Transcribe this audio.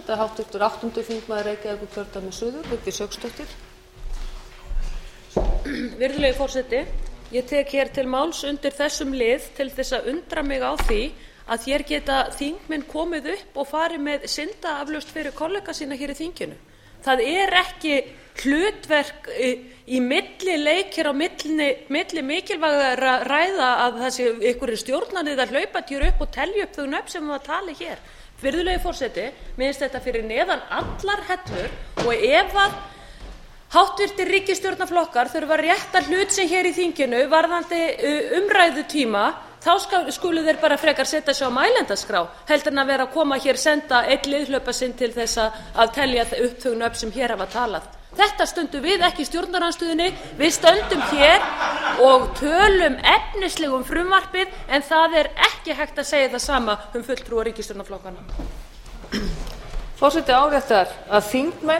háttvirtur 8. þingmaður Reykjavíkurkjördæmis suður, Vigdís Hauksdóttir. Virðulegi forseti, ég tek hér til máls undir þessum lið til þess að undra mig á því að hér geta þingmenn komið upp og farið með syndaaflausn fyrir kollega sína hér í þinginu. Það er ekki hlutverk í millileik hér á milli mikilvægra ræða að það sé einhverjir stjórnarliðar að hlaupa hér upp og telja upp þau nöfn sem var talið hér. Virðulegi forseti, mér finnst þetta fyrir neðan allar hellur og ef að háttvirtir ríkisstjórnarflokkar þurfa að rétta hlut sinn hér í þinginu varðandi umræðutíma, þá skulu þeir bara frekar setja sig á mælendaskrá heldur en að vera að koma hér senda einn liðhlaupa sinn til þess að telja upp þau nöfn sem hér hafa talað. Þetta stöndum við ekki í stjórnarandstöðunni, við stöndum hér og tölum efnislega um frumvarpið en það er ekki hægt að segja það sama fulltrúa ríkisstjórnarflokkanna. Forseti áréttar að þingmenn